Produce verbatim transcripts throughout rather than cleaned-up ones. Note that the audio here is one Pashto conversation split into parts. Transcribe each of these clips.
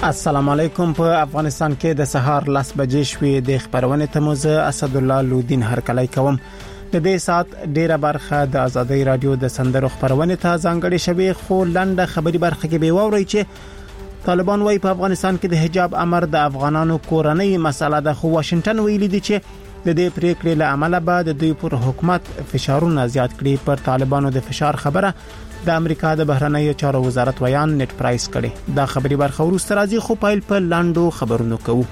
السلام علیکم. په افغانستان کې د سهار لس بجې شوې د خبرونه تموزه اسد الله لودین هرکلی کوم. د دې سات ډیره برخه د آزادۍ رادیو د سندرو خبرونه ته ځانګړې شوی، خو لنډه خبري برخه کې به ووري چې طالبان وايي په افغانستان کې د حجاب امر د افغانانو کورنۍ مسله ده، خو واشنگټن ویلي دی چې د دې پریکړې له عمله به د دوی پر حکومت فشارونه زیات کړي. پر طالبانو د فشار خبره د امریکا د بهرنیو چارو وزارت ویان نت پرایس کړي. دا خبري برخه ورسته راځي، خو پایل په لاندو خبرونو کوو.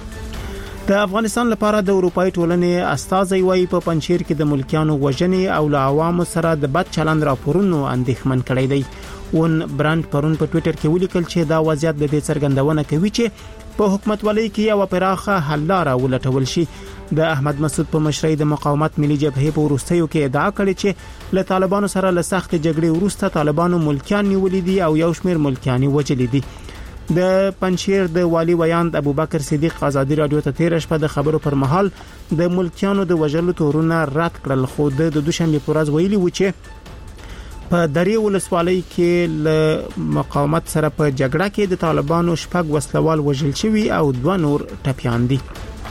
د افغانستان لپاره د اروپאי ټولنې استازي وايي په پنځیر کې د ملکیانو وژنې او له عوامو سره د بد چلند راپورونو اندېښمن کړي دي. ون برانډ پرون په ټوئیټر کې ولیکل چې دا وضعیت د دې څرګندونه کوي چې په حکومت ولۍ کې یو پراخه حل لاره ولټول شي. د احمد مسعود په مشرۍ د مقاومت ملي جبهې په وروستیو کې ادعا کړې چې له طالبانو سره له سخت جګړې وروسته طالبانو ملکیان نیولې دي او یو شمېر ملکیان وژلي دي. د پنځیر د والی ویاند ابوبکر صدیق آزادی رادیو ته تیر شپه د خبرو پر مهال د ملکیانو د وژلو تورونه رد کړل، خو د دوشنبه پر ورځ ویلي و چې په دری ولسوالۍ کې له مقاومت سره په جګړه کې د طالبانو شپږ وسلوال وژل شوي او دوه نور ټپيان دي.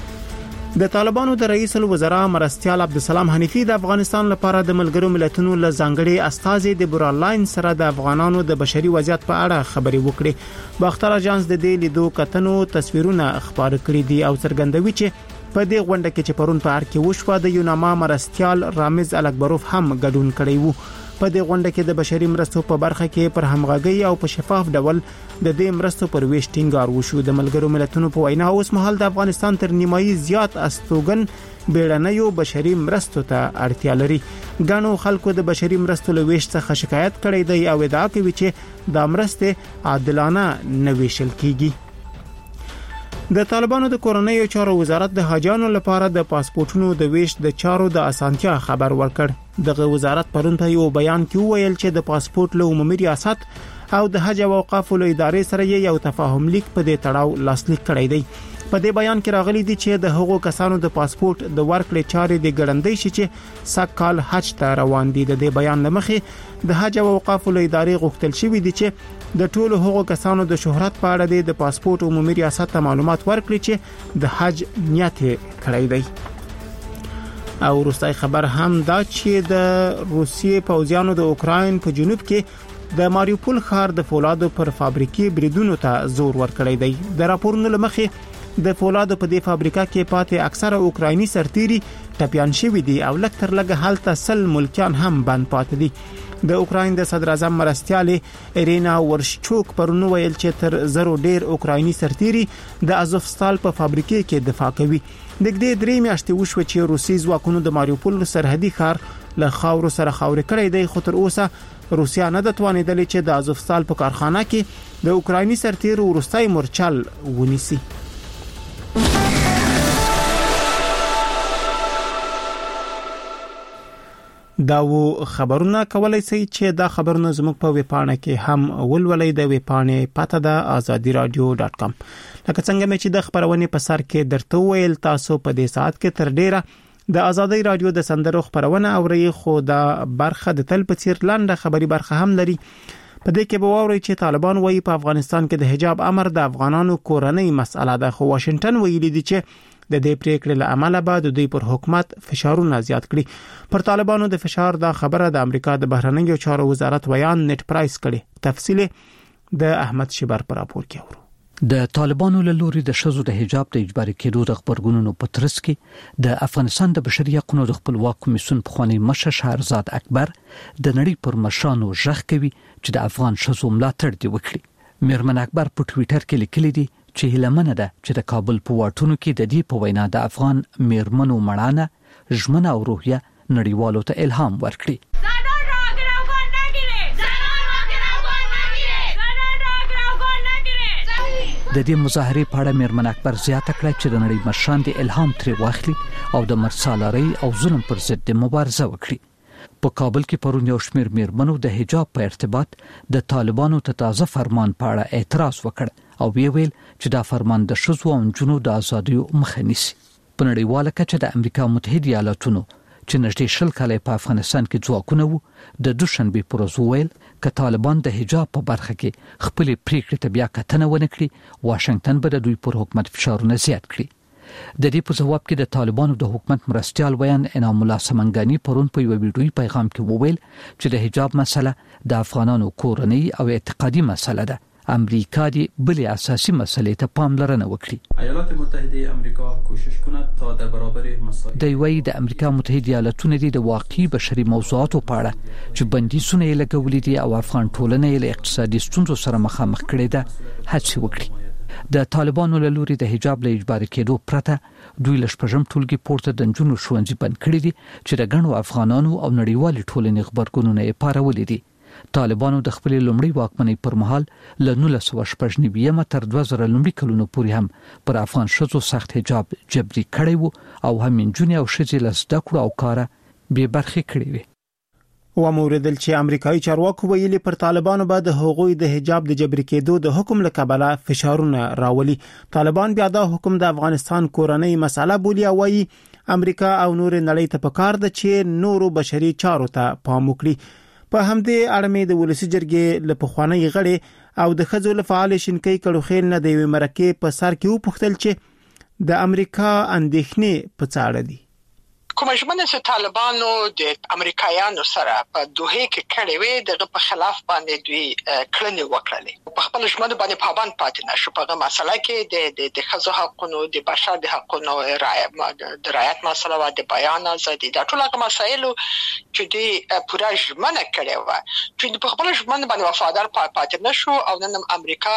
د طالبانو د رئیس الوزرا مرستیال عبدالسلام حنیفی د افغانستان لپاره د ملګرو ملتونو له ځانګړي استازي د براللاین سره د افغانانو د بشري وضعیت په اړه خبري وکړي. باختر اژانس د دې لیدو کتنو تصویرونه خبر کړي دي او څرګندوي چې په دې غونډه کې چې پرون په اړه کې وشو د یوناما مرستیال رامز الکبروف هم ګډون کړی وو. په دې غونډه کې د بشري مرستو په برخه کې پر همغږي او په شفاف ډول د دې مرستو پر ویش ټینګار وشو. د ملګرو ملتونو په وینا اوس مهال د افغانستان تر نیمایي زیات استوګن بیړنیو بشري مرستو ته اړتیا لري. ګڼو خلکو د بشري مرستو له ویش څخه شکایت کړی دی او ادعا کوي چې دا مرسته عادلانه نه ویشل کیږي. د طالبانو د کورنیو چارو وزارت د حاجیانو لپاره د پاسپورتونو د ویش د چارو د اسانتیا خبر ورکړ. دغه وزارت پرون په یو بیان کې ویل چې د پاسپورت له عمومي ریاست او د حج او اوقاف له ادارې سره یو تفاهم لیک په دې تړاو لاسلیک کړی دی. په دې بیان کې راغلي دي چې د هغو کسانو د پاسپورت د ورکړې چارې د ګړندۍ شي چې سکهال حج ته روان دي. د دې بیان لمخې د حج او اوقاف له ادارې غوښتل شوی دي چې د ټولو هغو کسانو د شهرت په اړه د پاسپورت عمومي ریاست ته معلومات ورکړي چې د حج نیت کړی دی. او روسي خبر هم دا چې د روسیې پوځیانو د اوکراین په جنوب کې د ماریوپول ښار د فولادو پر فابریکې بریدونو ته زور ورکړی دی. د راپورونو لمخې د فولادو په دې فابریکه کې پاتې اکثره اوکرایني سرتیري ټپيان شوي دي او لکه تر لګه حالت سل ملکیان هم بند پاتې دي. د اوکراین د صدر اعظم مرستیال ایرینا ورشچوک پرونو ویل چې تر زرو ډیر اوکرایني سرتیري د ازوفستال په فابریکه کې دفاع کوي. د دې درې میاشتې وشو چې روسي ځواکونو د ماریوپول سرحدي ښار له خاورو سره خاورې کړی دی، خو تر اوسه روسیا نه د توانیدلې چې د ازوفستال په کارخانه کې د اوکرایني سرتیرو ورستای مورچل ونیسي. دا و خبرونه کولای شي چې دا خبرونه زموږ په ویبپاڼه کې هم ولولئ. د ویبپاڼې پته ده آزادی رادیو ډاٹ کام. لکه څنګه مې چې د خبرونه په سر کې درته ویل، تاسو په دې ساعت کې تر ډیره د آزادۍ رادیو د سندرو خبرونه اورئ، خو دا برخه د تل په څیر لاندې خبري برخه هم لري. په دې کې به ووري چې طالبان وايي په افغانستان کې د حجاب امر د افغانانو کورنۍ مسله ده، خو واشنگټن ویلي دی چې د دې پریکړې له عمله به د دوی پر حکومت فشارونه زیات کړي. پر طالبانو د فشار دا خبره د امریکا د بهرنیو چارو وزارت ویان نت پرایس کړي. تفصیل د احمد شبر پر راپور کې اورو. د طالبانو له لوري د شذو د حجاب د اجباري کېدو د خبرګونونو په ترڅ کې د افغانستان د بشري حقوقو د خپلواک کمیسیون پخوانی مشر شهرزاد اکبر د نړۍ پر مشرانو ژغ کوي چې د افغان شذو ملاتړ دی وکړي. میرمن اکبر په ټوئیټر کې لیکلي دي چې هیلمنه ده چې د کابل په واټونو کې د دې په وینا د افغان میرمنو مړانه، ژمنه او روحیه نړیوالو ته الهام ورکړي. د دې مظاهره په اړه میرمن اکبر زیاته کړه چې د نړۍ مشران د الهام ترې واخلي او د مرسالاري او ظلم پر ضد مبارزه وکړي. په کابل کې پرون یو شمېر میرمنو د حجاب په ارتباط د طالبانو ته تازه فرمان په اړه اعتراض وکړ او ویل چې دا فرمان د ښځو او نجونو د ازادۍ مخه نیسي. په نړیواله کچه د امریکا متحده ایالاتونو چې نږدې شل کاله په افغانستان کې ځواکونه وو د دوشنبه پر ورځ ویل ک طالبان د حجاب په برخه کې خپل پریکړې ته بیا کتنه ونه کړي واشنگټن به د دوی پر حکومت فشارونه زیات کړي. د دې په جواب کې د طالبانو د حکومت مرستيال ویان انعام الله سمنګانی پرون په یو ویډیوي پیغام کې وویل چې د حجاب مسله د افغانانو کورنۍ او اعتقادي مسله ده. امریکا دی بل اساسي مسلې ته پاملرنه وکړي. ایالات متحده آمریکا کوشش کند تا در برابر مسائل د وی د امریکا متحده ایالاتونو د واقعي بشري موضوعاتو په اړه چې بندیزونه یې لګولې دي او افغان ټولنه یې له اقتصادي ستونزو سره مخامخ کړي ده هڅه وکړي. د طالبانو له لوري د حجاب له اجباري کېدو پرته دوی له شپږم ټولګي پورته د جنونو ښوونځي بند کړي دي چې د غنو افغانانو او نړیوال ټولنې خبرګونونه یې پارولې دي. طالبانو د خپل لومړي واکمنۍ پر مهال له نولس سوه شپږ نوي تر دوه زره لومړي کلونو پورې هم پر افغان شذو سخت حجاب جبري کړی وو او هم جنونې او ښځې له زده کړو او کاره بې برخې کړې وي. و موردل چې امریکایي چارواکو ویلي پر طالبانو به د حقوقي د حجاب د جبري کېدو د حکم له کبله فشارونه راولي. طالبان بیا دا حکم د افغانستان کورنۍ مسله بولي او وايي امریکا او نور نړۍ ته پکار ده چې نورو بشري چارو ته پام وکړي. په همدې اړه مې د ولسی جرګې له پخوانی غړي او د خځو له فعال شینکۍ کړو خیل نه دی مرکه په سر کې وپختل چې د امریکا اندېښنې په څاړه دي. کوم ژمنه چې طالبانو د امریکایانو سره په دوه کې کړې وې دغه په خلاف باندې دوی کړنې وکړلې. په خپل ژمنه باندې پابند پاتې نشو. په هغه مسله کې د د د خځو حقونو د بشر د حقونو رعایت د رعایت مسله او د بیان ازادي د ټول هغه مسایلو چې دوی پوره ژمنه کړې و چې په خپل ژمنه باندې وفادار پاتې نشو او نن امریکا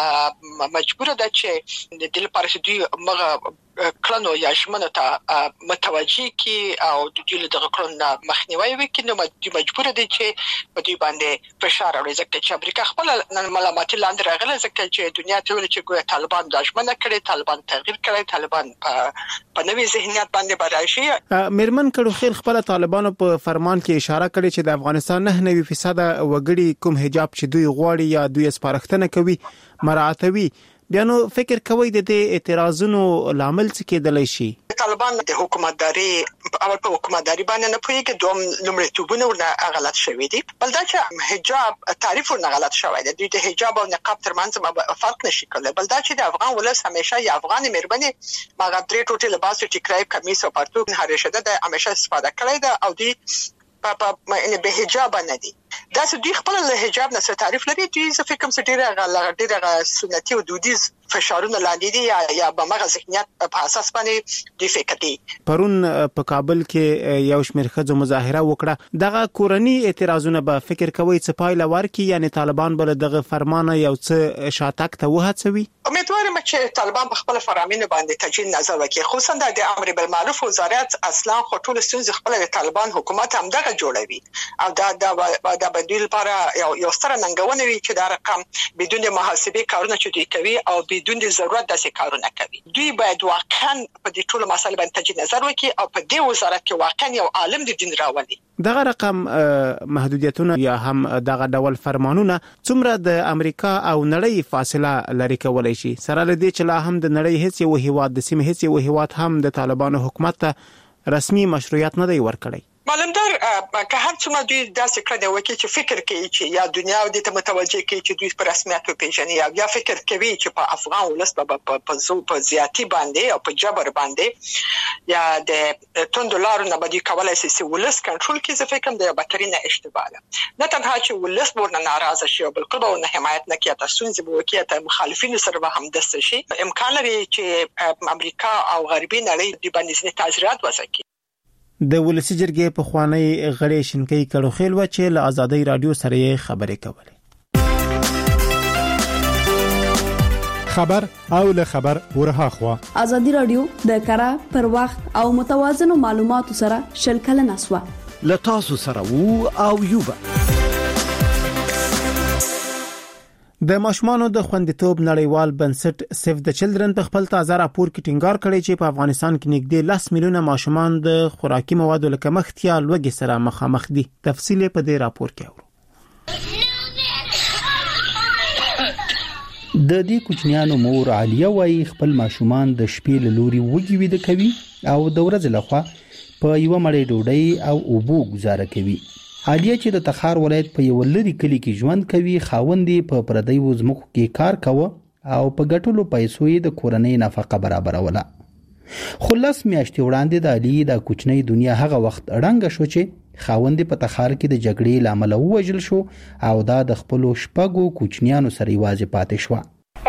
مجبور ده چې د دې لپاره چې دوی مغه کلنو یا ژمنه ته متوجي کی او د دې له کلن مخنیوي وکړي نو مجبور دي چې په دې باندې فشار راوړي ځکه چې امریکا خپل نن ملامتي لاندې راغله ځکه چې دنیا ته ویل چې ګویا طالبان د ژمنه کړي طالبان تغییر کړي طالبان په نوې ذهنیت باندې براشي. میرمن کړو خیل خپل طالبانو په فرمان کې اشاره کړې چې د افغانستان نه نوي فیصد وګړي کوم حجاب چې دوی غواړي یا دوی سپارښتنه کوي مراعاتوي. بیا نو فکر کوي د دې اعتراضونو لامل څه کېدلی شي؟ طالبان د حکومتداري اول په حکومتداري باندې نه پوهیږي دوم لومړیتوبونه ورنه غلط شوی دي. بل دا چې حجاب تعریف ورنه غلط شوی دی. د حجاب او نقاب ترمنځ فرق نشي کولای. بل دا چې د افغان ولس همیشه یا افغان مېرمنې ماغه درې ټوټې لباس ټیکرای کمیس او پرتوګ هر شته د همیشه استفاده کړی ده او دی په په به حجاب نه دي. دا چې دوی خپل له حجاب نه تعریف لري دوی څه فکر کوم چې ډیره ډیره سنتي او دودیز فشارونه لاندې دي یا یا به مغه ذهنیت په اساس باندې دوی فکر کوي. پرون په کابل کې یو شمېر خځو مظاهره وکړه. دغه کورنی اعتراضونه به فکر کوي چې پایله ورکړي یعنی طالبان بل دغه فرمانه یو څه شاتک ته وهڅوي. امیدوارم چې طالبان په خپل فرامین باندې تجدید نظر وکړي خصوصا د امر بالمعروف وزارت اصلا خطول ستونزې خپل د طالبان حکومت هم دغه جوړوي او دا دا د بدیل لپاره یو یو ستر ننګونه وي چې دا رقم بدون محاسبه کارونه چې دوی کوي او بدون د ضرورت داسې کارونه کوي. دوی باید واقعا په دې ټول مسایل باندې تجدید نظر وکړي او په دې وزارت کې واقعا یو عالم د دین راولي. دغه رقم محدودیتونه یا هم دغه ډول فرمانونه څومره د امریکا او نړۍ فاصله لري کولای شي سره لدی چې لا هم د نړۍ هیڅ یو هیواد د سیمې هیڅ یو هیواد هم د طالبانو حکومت ته رسمي مشروعیت نه دی ورکړی. معلومدار که هر څومره دوی داسې کړنې وکړي چې فکر کوي چې یا دنیا دې ته متوجه کوي چې دوی په رسمیت وپیژني یا بیا فکر کوي چې په افغان ولس په په زو په زیاتی باندې او په جبر باندې یا د توند دلار نه باندې کولای شي چې ولس کنټرول کړي. زه فکر کوم دا بدترینه اشتباه ده. نه تنها چې ولس ورنه ناراضه شي او بلکې ورنه حمایت نه کوي تاسو څنګه به وکړي ته مخالفینو سره به هم دست شي. امکان لري چې امریکا او غربي نړۍ د باندې ځینې تعزیرات وسکي. د ولسی جرګې په خوانی غړي شینکۍ کړو خیل و چې له آزادۍ رادیو سره خبرې کولې. خبر او له خبر ورها خوا آزادۍ رادیو د کارا پر وخت او متوازن معلوماتو سره شلکل نسوه له تاسو سره وو او یوبا د ماشومانو د خوندیتوب نړیوال بنسټ سیف د چلډرن په خپل تازه راپور کې ټینګار کړی چې په افغانستان کې نږدې لس میلیونه ماشومان د خوراکي موادو له کمښت یا لوږې سره مخامخ دي. تفصیل په دې راپور کې اورو. د دې کوچنیانو مور عالیه وايي خپل ماشومان د شپې له لوري وږي ویده کوي او د ورځې لخوا په یو مړۍ ډوډۍ او اوبو گزاره کوي. عالیه چې د تخار ولایت په یو لري کلی کې ژوند کوي، خاوندې په پردیو ځمکو کې کار کوي او په ګټلو پیسو یې د کورنۍ نفقه برابروله. خلاص میاشتې وړاندې د علي د کوچنۍ دنیا هغه وخت ړنګه شو چې خاوند په تخار کې د جګړې لامل ووژل شو او دا د خپل شپږو کوچنیانو سره یوازې پاتې شو.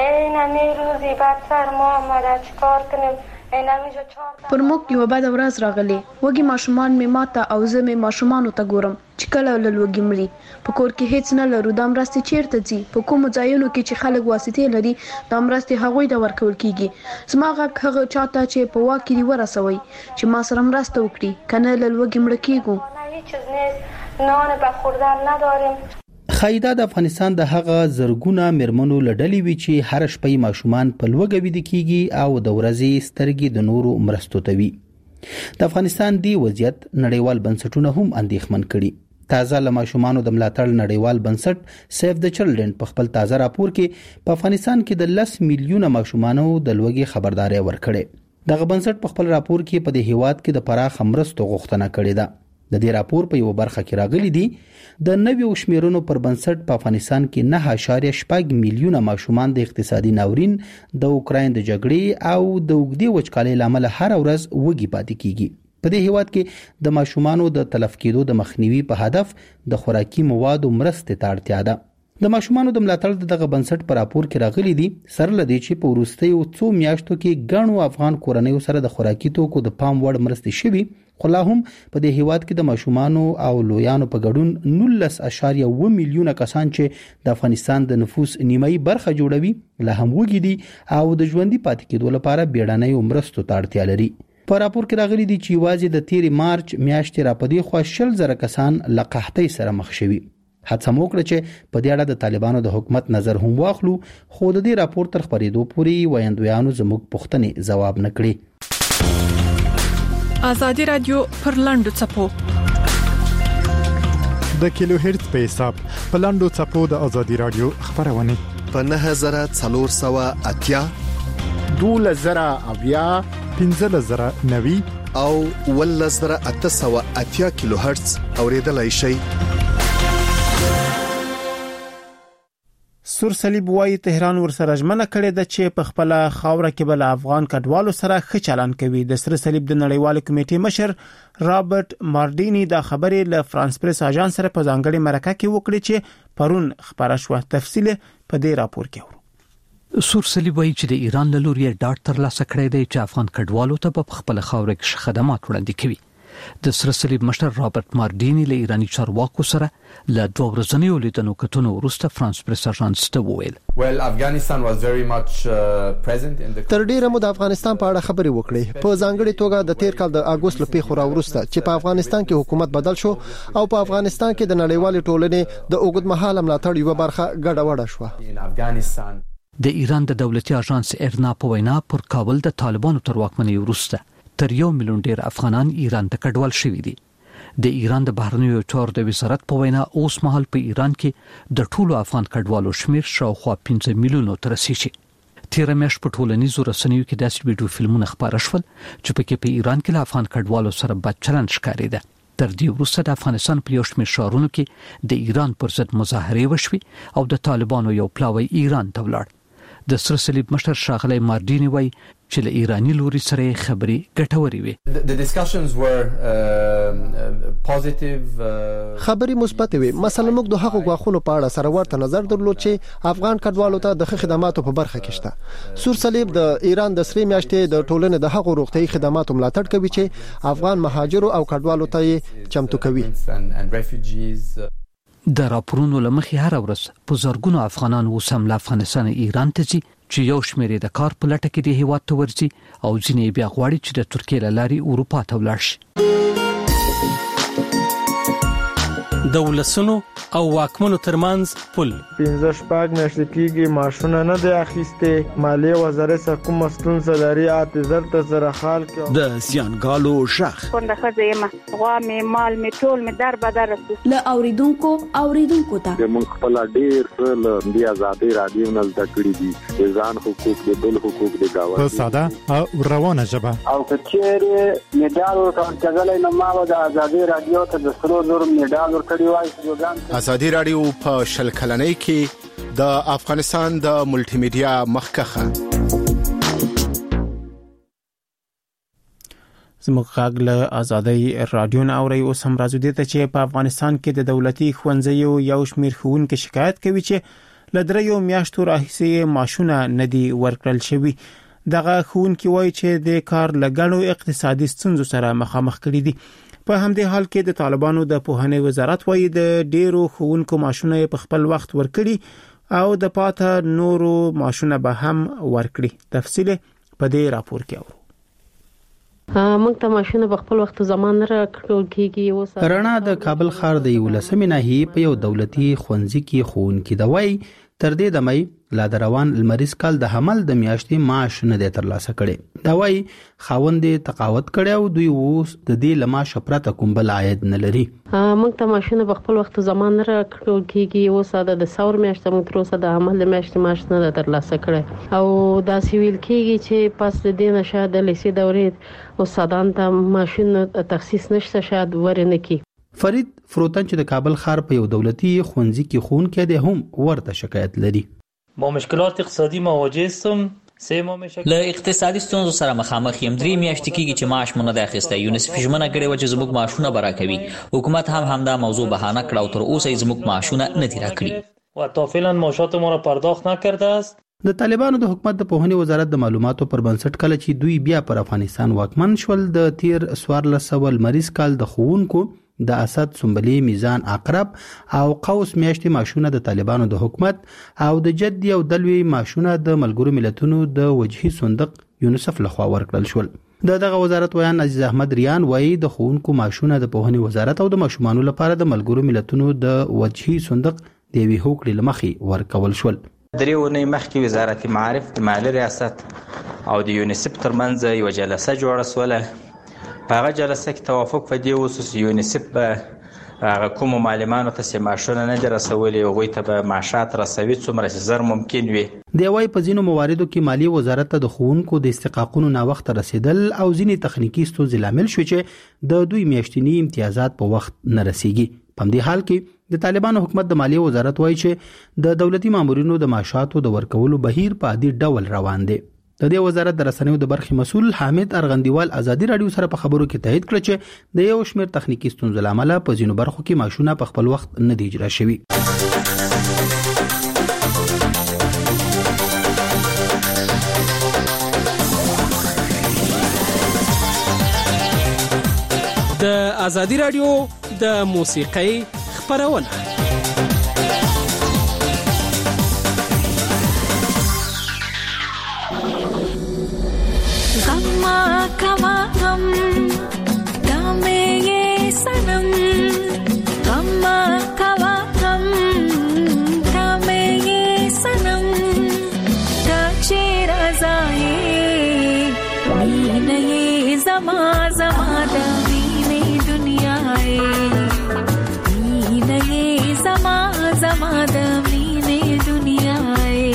پر موږ یو بد ورځ راغلی، وګي ماشومان می ماته او زه می ماشومان ته ګورم چې کله لږی مړي، په کور کې هیڅ نه لرو، د مرستې چیرته ځي؟ په کوم ځایونو کې چې خلک واسطې لري د مرستې هغوی ته ورکول کیږي. زما غږ هغه چاته چې په واکې دی ورسوي چې ما سره مرسته وکړي، کنه لږی مړ کیږو. نان به خوردن نداریم. خایدا د افغانستان د هغه زرګونه مرمنو لړلې وی چې هر شپه ماشومان په لوګه وید کیږي او د ورځې سترګې د نورو مرستو توي. د افغانستان دی وضعیت نړیوال بنسټونه هم اندېښمن کړي. تازه له ماشومانو د ملاتړ نړیوال بنسټ سیف د چلډرن په خپل تازه راپور کې په افغانستان کې د لس میلیونه ماشومانو د لوګي خبرداري ورکړې. دغه بنسټ په خپل راپور کې په دې هیواد کې د پراخ مرستو غوښتنه کړې ده. د دې راپور په یو برخه کې راغلي دي د نویو شمیرونو پر بنسټ په افغانستان کې نه اشاریه شپږ میلیونه ماشومان د اقتصادي ناورین، د اوکراین د جګړې او د اوږدې وچکالۍ لامل هر ورځ وږي پاتې کیږي. په دې هیواد کې د ماشومانو د تلف کېدو د مخنیوي په هدف د خوراکي موادو مرستې ته اړتیا ده. د ماشومانو د ملاتړ دغه بنسټ په راپور کې راغلي دي سره لدی چې په وروستیو څو میاشتو کې ګڼو افغان کورنیو سره د خوراکي توکو د پام وړ مرستې شوي، خو لا هم په دې هیواد کې د ماشومانو او لویانو په ګډون نولس اشاریه اووه میلیونه کسان چې د افغانستان د نفوس نیمایي برخه جوړوي لا هم وږي دي او د ژوندۍ پاتې کېدو لپاره بیړنۍ مرستو ته اړتیا لري. په راپور کې راغلي دي چې یوازې د تیرې مارچ میاشتې را پدې خو شل زره کسان له قحطۍ سره مخ شوي. هڅه مو وکړه چې په دې اړه د طالبانو د حکومت نظر هم واخلو، خو د دې راپور تر خبرېدو پورې ویاندویانو زموږ پوښتنې ځواب نه کړي. ازادي رادیو پر لاندو چپو د کیلو هرتز په حساب په لاندو چپو د ازادي رادیو خبرونه په نه هزار څلور سوه اتیا دوله زره اویا پنځه زره نوي او ول زره اته سوه اتیا کیلو هرتز اوریدلای شي. سور صلیب وايي تهران ورسره ژمنه کړې ده چې په خپل خاوره کې بل افغان کډوالو سره ښه چلند کوي. د سر صلیب د نړیوال کمیټې مشر رابرټ مارډینی دا خبرې له فرانس پریس اژانس سره په ځانګړي مرکه کې وکړه چې پرون خبره شو. تفصیل په دې راپور کې ورو. سور صلیب وايي چې د ایران له لوري ډاټ تر لاسه کړی دی چې افغان کډوالو ته په خپل خاوره کې خدمات وړاندې کوي. د سر صلیب مشر رابرټ مارډینی له ایرانی چارواکو سره له دوه ورځنیو لیدنو کتنو وروسته فرانس پریس اژانس ته وویل تر ډیره مو د افغانستان په اړه خبرې وکړې، په ځانګړي توګه د تیر کال د اگست له پیښو راوروسته چې په افغانستان کې حکومت بدل شو او په افغانستان کې د نړیوال ټولنې د اوږدمهاله ملاتړ یو برخه ګډه وډه شو. د ایران د دولتي اژانس ارنا په وینا پر کابل د طالبانو تر واکمنۍ وروسته تر یو میلیون ډیر افغانان ایران ته کډوال شوي دي. د ایران د بهرنیو چارو د وزارت په وینا اوس مهال په ایران کې د ټولو افغان کډوالو شمیر شاوخوا پنځه میلیونو ته رسیږي. تیر میاشت په ټولنیزو رسنیو کې داسې ویډیو فلمونه خپاره شول چې په کې په ایران کې له افغان کډوالو سره بد چلند ښکارېده. تر دې وروسته د افغانستان په یو شمېر ښارونو کې د ایران پر ضد مظاهرې وشوې او د طالبانو یو پلاوی ایران ته ولاړ. د سر صلیب مشر ښاغلی مارډینی وايي چې له ایرانی لوري سره خبرې ګټورې وي. خبرې مثبت وي. مثلا موږ د هغو غواخونو په اړه سره ورته نظر درلود چې افغان کډوالو ته د خدماتو په برخه کې شته. سور صلیب د ایران د سری میاشتې د ټولنې د هغو روغتيایي خدماتو ملاتړ کوي چې افغان مهاجرو او کډوالو ته چمتو کوي. د راپورونو لمخې هر ورځ په زرګونو افغانان وسم له افغانستان ایران ته ځي چې یو شمېر د کار په لټه کې د هیواد ته ورځي او ځینې بیا غواړي چې د ترکیې له لارې اروپا ته ولاړ شي. د ولسونو او واکمنو ترمنځ پل. پنځه شپږ میاشتې کېږي ماشونه نه دی اخیستې. مالیې وزارت څخه کومه ستونزه لري اته زر ته زره خال کې د سیانګالو شخ څنګه ښځه یم غوا مې مال مې ټول مې در بدر له اوریدونکو اوریدونکو ته موږ خپل ډیر څه له دې آزادۍ رادیو نه زده کړي دي ځان حقوق دي بل حقوق دي دا په ساده او روانه ژبه. او کچېره میډال ورکړل نو ما د آزادۍ رادیو ته د سرو زر میډال ورکړی وای. آزادۍ رادیو په شل کلنۍ کې د افغانستان د ملټي میډیا مخکخه زموږ غږ له آزادۍ رادیو نه اوري. اوس هم راځو دې ته چې په افغانستان کې د دولتي ښوونځیو یو شمېر ښوونکي شکایت کوي چې له دریو میاشتو راهیسې معاشونه نه دي ورکړل شوي. دغه ښوونکي وایي چې د کار لګړو اقتصادي ستونزو سره مخامخ کړي دي. په همدې حال کې د طالبانو د پوهنې وزارت وایي د ډیرو ښوونکو معاشونه په خپل وخت ورکړي او د پاته نورو معاشونه به هم ورکړي. تفصیل په دې راپور کې اورو. موږ ته ماشونه په خپل وخت زمان نه راکړل کیږي. اوس رڼا د کابل ښار د ولسمې ناحیې په یو دولتي ښوونځي کې ښوونکي د وای تر دې د مې لا دروان المریز کال د حمل د میاشتې معاش نه دی ترلاسه کړي. دا وای خاوند تقاوت کړي او دوی اوس د دې لما شپرته کوم بل عاید نه لري. موږ ته ماشونه په خپل وخت زمان نه راکړل کیږي. اوس د ثور میاشتې موږ تر اوسه د حمل د میاشتې معاش نه ترلاسه کړي او دا سیویل کیږي چې پس د دې نشه د لیسې دورې او سادان ته ماشین تخصیص نشته شاید ورنه کی. فرید فروتن چې د کابل ښار په یو دولتي ښوونځي کې ښوونکی دی هم ورته شکایت لري. با مشکلات اقتصادی مواجه هستم. له اقتصادي ستونزو سره مخامخ یم. درې میاشتې کېږي چې معاش مونږ نه اخیستی. یونیسف ژمنه کړې وه چې زموږ معاشونه به راکوي. حکومت هم همدا موضوع بهانه کړه او تر اوسه یې زموږ معاشونه نه دي راکړي و تا فعلا معاشات ما را پرداخت نکرده است. د طالبانو د حکومت د پوهنې وزارت د معلوماتو پر بنسټ کله چې دوی بیا پر افغانستان واکمن شول د تیر سوارلس سوه المریز کال د ښوونکو د اسد سنبلي میزان عقرب او قوس میاشتې معاشونه د طالبانو د حکومت او د جدي او دلوي معاشونه د ملګرو ملتونو د وجهي صندوق یونیسف لخوا ورکړل شول. د دغه وزارت ویان عزیز احمد ریان وایي د ښوونکو معاشونه د پوهنې وزارت او د ماشومانو لپاره د ملګرو ملتونو د وجهي صندوق د یوې هوکړې له مخې ورکول شول. درې ونې مخکې وزارت معارف د مالی ریاست او د یونیسف ترمنځ یو جلسه جوړه شوله. په هغه جلسه کې توافق په دې وسو چې یونیسف به هغه کومو معلمانو ته چې معاشونه نه دي رسولي هغوی ته به معاشات رسوي څومره چې زر ممکن وي. دی وايي په ځینو مواردو کې مالی وزارت ته د ښوونکو د استحقاقونو ناوخته رسیدل او ځینې تخنیکي ستونزې لامل شو چې د دوی میاشتني امتیازات په وخت نه رسیږي. په همدې حال کې د طالبانو حکومت د مالی وزارت وایي چې د دولتي مامورینو د معاشاتو د ورکولو بهیر په عادي ډول روان دی. د دې وزارت د رسنیو د برخې مسؤل حامد ارغندیوال آزادي رادیو سره په خبرو کې تایید کړ چې د یو شمېر تخنیکی ستونزو لامل په ځینو برخو کې معاشونه په خپل وخت نه دی اجرا شوي. د آزادي رادیو د موسیقۍ خبرونه. कवा हम दामे ये सनम गम्मा कवा हम दामे ये सनम ताचे रज़ाए मीने ये ज़मा ज़मा दामीने दुनियाए मीने ये ज़मा ज़मा दामीने दुनियाए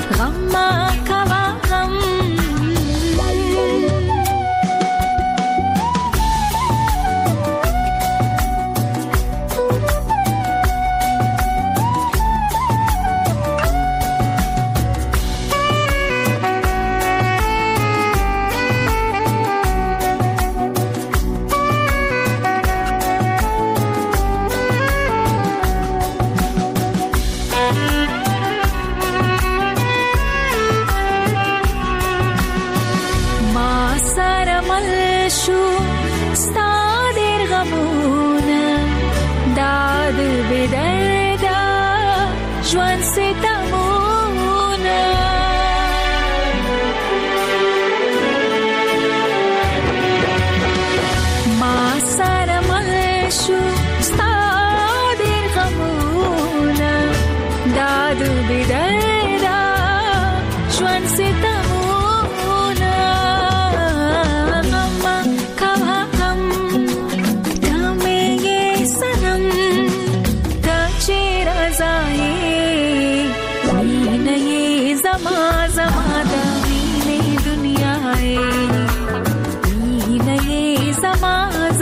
गम्मा कवा हम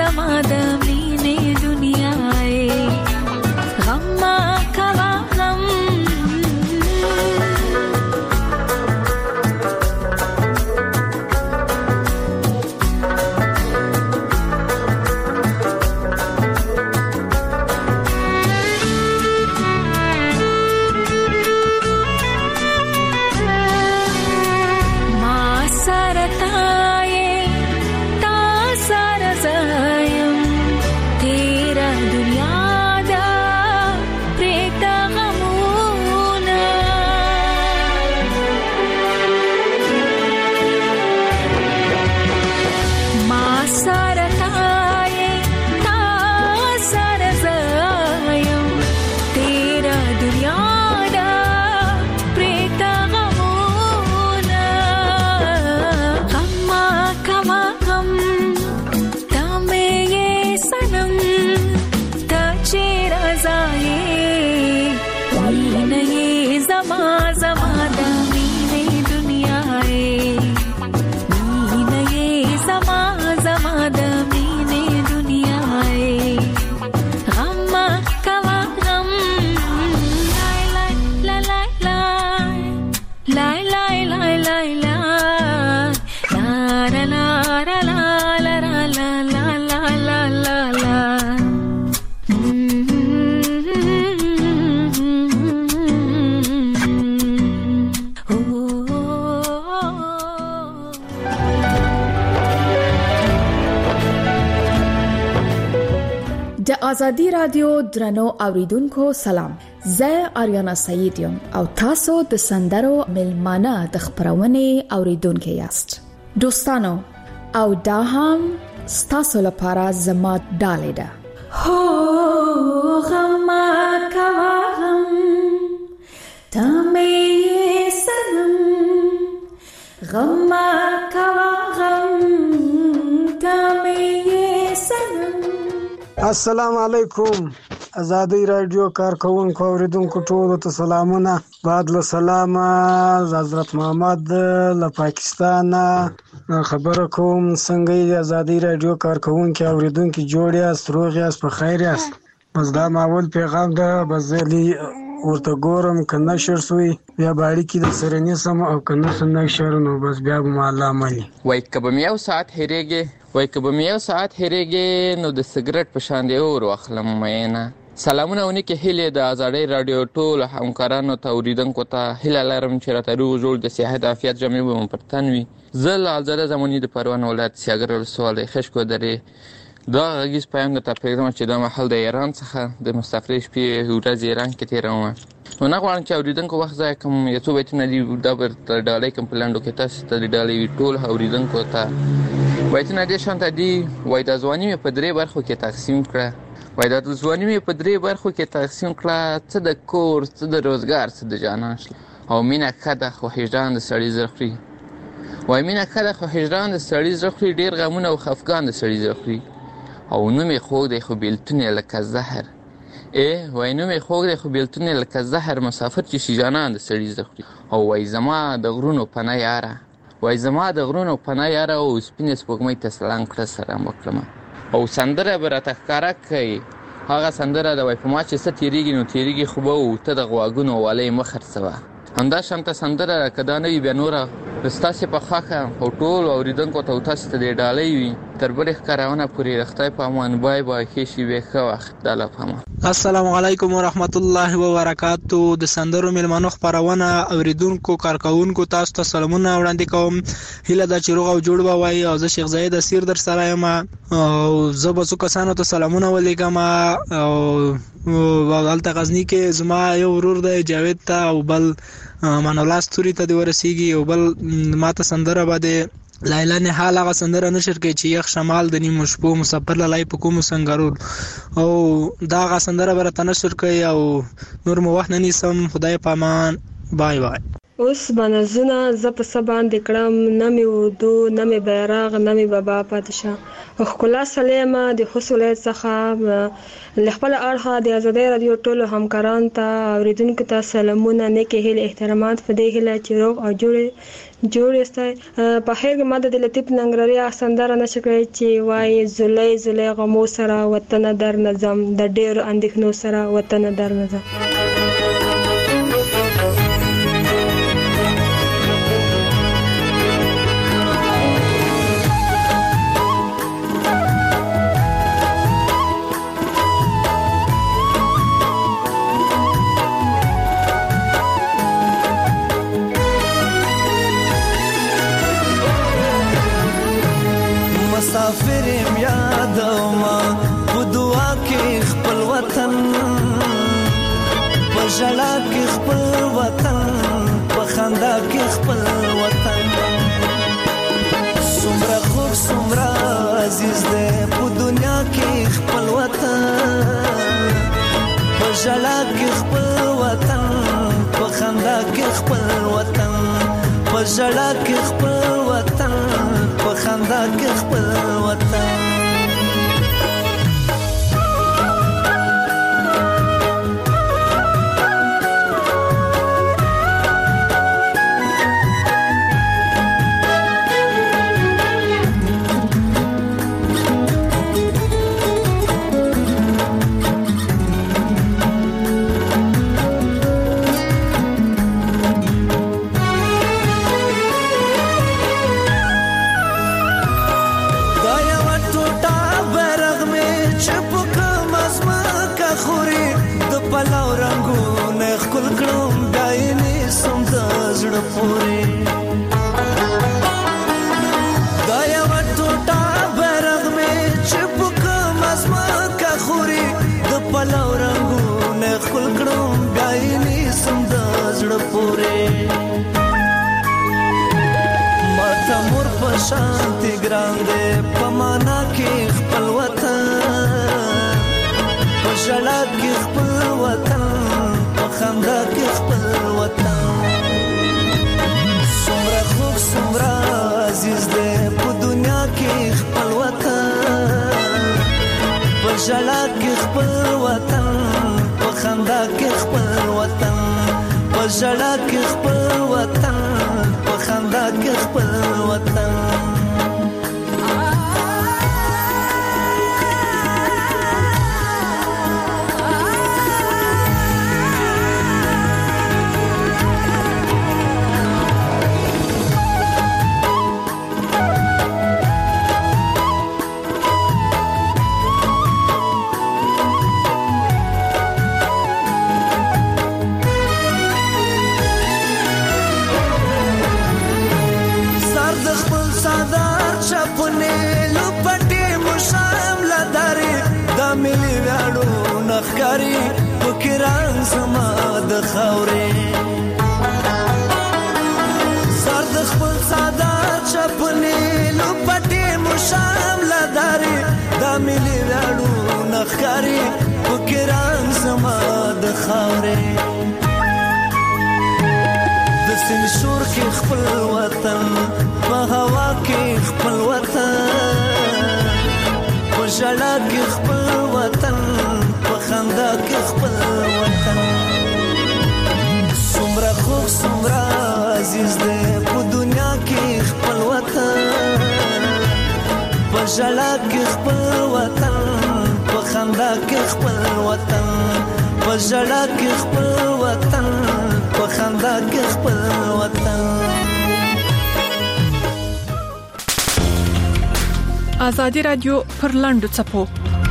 زما د مینې دنیا ای غم ما کوا غم آزادی رادیو درنو اوریدونکو سلام. زه آریانا سعید یم او تاسو د سندرو ملمانه د خبرونه اوریدونکو یاست. دوستانو او دا هم ستاسو لپاره زما ډالې ده. هو غم کوا غم تمه سنم غم کوا غم تمه سنم. السلام علیکم. آزادی رادیو کارکونکو اوریدونکو ټولو ته سلامونه. بعد له سلام حضرت محمد له پاکستان خبره کوم. څنګه یې آزادی رادیو کارکونکو اوریدونکو جوړ یاست، روغ یاست، په خیر یاست؟ بس دا ماول پیغام ده. بس زلی ورته ګورم کنه شر سوی بیا باړي کې د سرنې سم او کنه سن شر نو بس بیا به الله مالي وای کبه میاو ساعت هریږي وای کبه میاو ساعت هریږي نو د سیګریټ په شان دی اور واخلم مینه. سلامونه ونی کې هله د آزادی رادیو ټول همکارانو ته اوریدونکو ته هله لرم چې راته روغ جوړ د صحت عافیت جمعي به پرتنوي. زل الزاده زمونی د پروان ولایت سیاګر سوال خشکو درې دا غږیز پیغام ته پیغام چې د محل د ایران څخه د مستفری شپې ورځ ایران کې تیروم. نو نه غواړم چې اوریدونکو وخت ځای کوم یو څه بیت نه دی دا پر ډالۍ کوم پلاندو کې تاسو ته د ډالۍ ټول اوریدونکو ته وایي نه دي شانته دی وای د ځواني په درې برخو کې تقسیم کړه. وای د ځواني په درې برخو کې تقسیم کړه، څه د کور، څه د روزګار، څه د جانان او مینه کده خو هجران د سړی زخري. وای مینه کده خو هجران د سړی زخري، ډیر غمونه او خفقان د سړی زخري. او نو می خو د خو بیلتونه لکه زهر ای وای نو می خو د خو بیلتونه لکه زهر مسافر چې شي جانان د سړی زخري. او وای زما د غرونو پناه یاره وای زما د غرونو پناه یاره او سپینې سپوږمۍ ته سلام کړه سلام وکړم. او سندره به راته ښکاره کوي هغه سندره د وای په ما چې څه تېرېږي نو تېرېږي خو به و ته د غواګونو والۍ مه خرڅوه. همدا شانته سندره که دا نه وي بیا نوره ستاسې په خوښه او ټول اورېدونکو ته او تاسې ته دې ډالۍ وي. تر بلې ښکارونه پورې د خدای په امان. بای بای ښې شېبې ښه وخت د الله په امان. السلام علیکم ورحمت الله وبرکاتو. د سندرو میلمنو خپرونه اوریدونکو کارکونکو تاسو ته سلامونه وړاندې کوم. هیله ده چې روغ او جوړ به وای. او زه شیخ زاید اسیر در سره یم او زه به څو کسانو ته سلامونه ولیکم. او هلته غزني کې زما یو ورور دی جاوید ته او بل منولاس توري ته دی ورسیږي او بل ماته سندره باندې لایلا نه حال هغه سندره نشر کوي چې یخ شمال د نیمو شپو مسافر لای په کوم سنگارول او دا هغه سندره برته نشر کوي. او نور مو وخت نه نیسم. خدای پامان. بای بای. اوس بنزونه ز په سبان د کړم نمي اردو نمي بیرغ نمي بابا پاتشه خلا سلیمه د حسولیت څخه لخپل اړه د ازادي رادیو ټولو همکاران ته اوریدونکو ته سلامونه نیکه هیله احترامات فدی هیله چیروغ او جوړ جوړ استای په هغه ماده د لطیف ننګرهاري احسندار نشکري چې وای زولای زولای غمو سره وطن در نظم د ډیر اندېښنو سره وطن در نظم مسافرم یادوما په دعا کې خپل وطن په ژړا کې خپل وطن په خندا کې خپل وطن څومره خوږ څومره عزیز دی په دنیا کې خپل وطن په ژړا کې خپل وطن په خندا کې خپل وطن په ژړا کې خپل وطن په خندا کې خپل وطن شانتی ګران دې پمانا کې خپل وطن په ژړا کې خپل وطن په خندا کې خپل وطن څومره خوږ څومره عزیز دې په دنیا کې خپل وطن په ژړا کې خپل وطن په خندا کې خپل وطن په ژړا کې خپل وطن په خندا کې خپل وطن نخکاری پکران زما د خاورې سر د خپل سادات چپنې لپټې مشام لداري د ملي وړو نخکاری پکران زما د خاورې د سین شور کې خپل وطن په هوا کې خپل وطن په ژړا کې خپل وطن خندا کې خپل وطن څومره خوږ څومره عزیز دی په دنیا کې خپل وطن په ژړا کې خپل وطن په خندا کې خپل وطن په ژړا کې خپل وطن په خندا کې خپل وطن ازادي رادیو پر لاندو چپو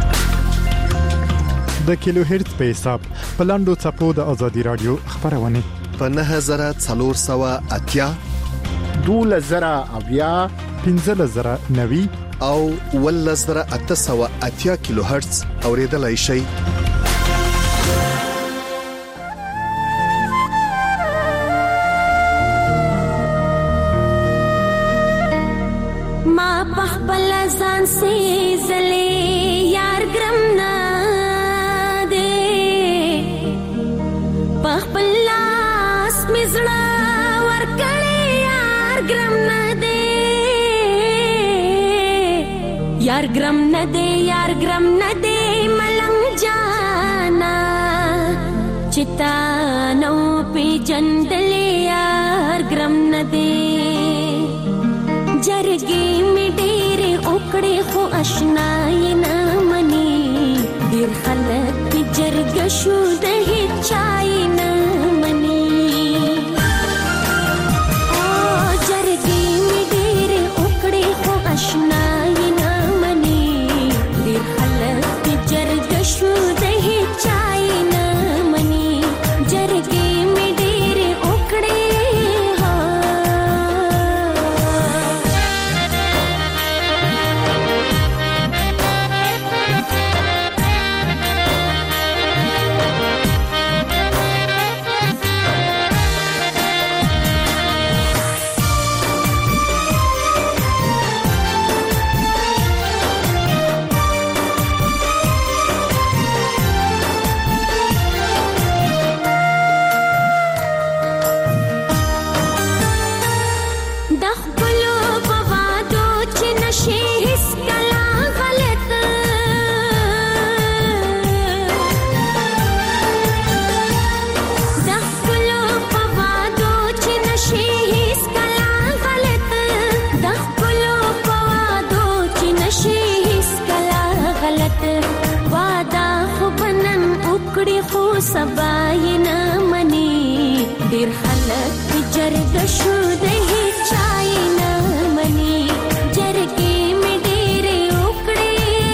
د کیلو هرتز په حساب پلاندو چپو د ازادي رادیو خبرونه په نه زره څلور سوه اتیا دوله زره اویا پنځله زره نوي او ول زره اته سوه اتیا کیلو هرتز اوریدلای شي ما بخبل ځان سي زلي یار ګرمنا دې بخبل لاس مزړه ندی یار ګرم ندی ملنګ جانا چتا نو پی جندل یار ګرم ندی جرګي می ډېر اوکړې خو آشنا یې نه مني ډېر خلک جرګ شو د هیڅ چای نه مني او جرګي می ډېر اوکړې خو آشنا یې نه مني ډېر خلک جرګ شو د هیڅ چای نه مني جرګي می ډېر اوکړې سبا یې نه مني ډېر خلک جرګ شو د هیڅ چای نه مني جرګې مې ډېرې وکړې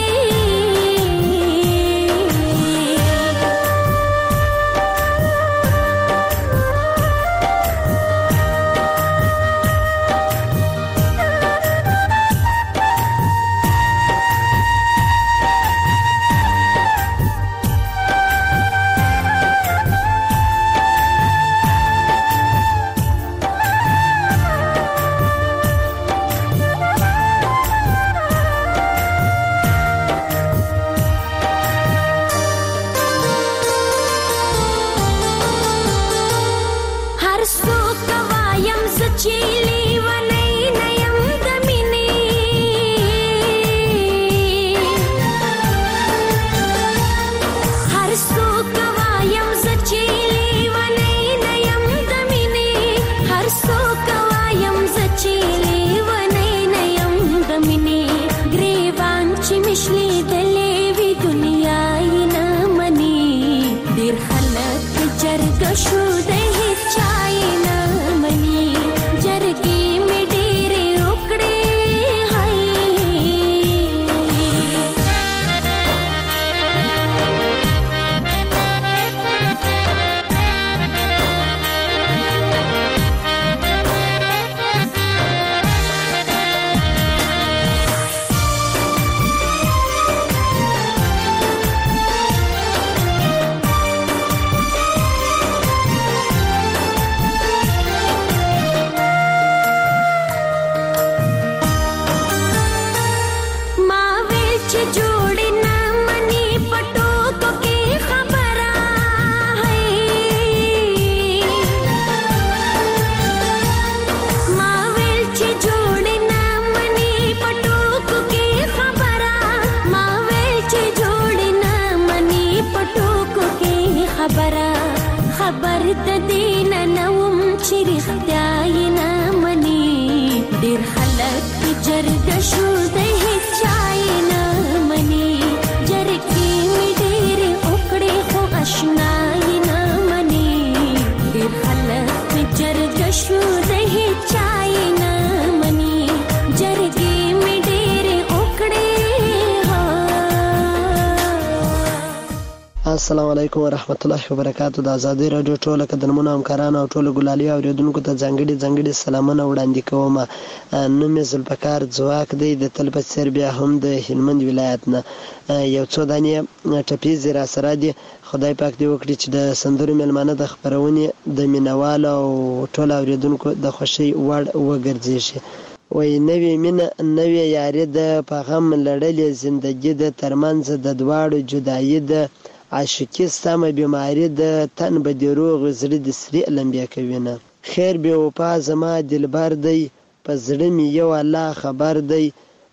السلام علیکم ورحمت الله وبرکاتہ. د ازادي رادیو ټول قدرمنو همکارانو او ټول ګلالي اوریدونکو ته ځانګړي ځانګړي سلامونه وړاندې کوم. نوم یې ذوالفقار ځواک دی د تل په څېر بیا هم د هلمند ولایت نه یو څو دانې ټپیزې را سره دي. خدای پاک دې وکړي چې د سندرو میلمانه د خپرونې د مینوالو او ټول اوریدونکو د خوښۍ وړ وګرځي. وای نوې مینه نوې یاري د په غم لړلې زندګي د ترمنځ د دواړو جدایي د عاشقي سمه بیماری د تن به د روغ زړه د سری لمبیا کوي نه. خیر به وفا زما دلبر دی په زړه مې یو الله خبر دی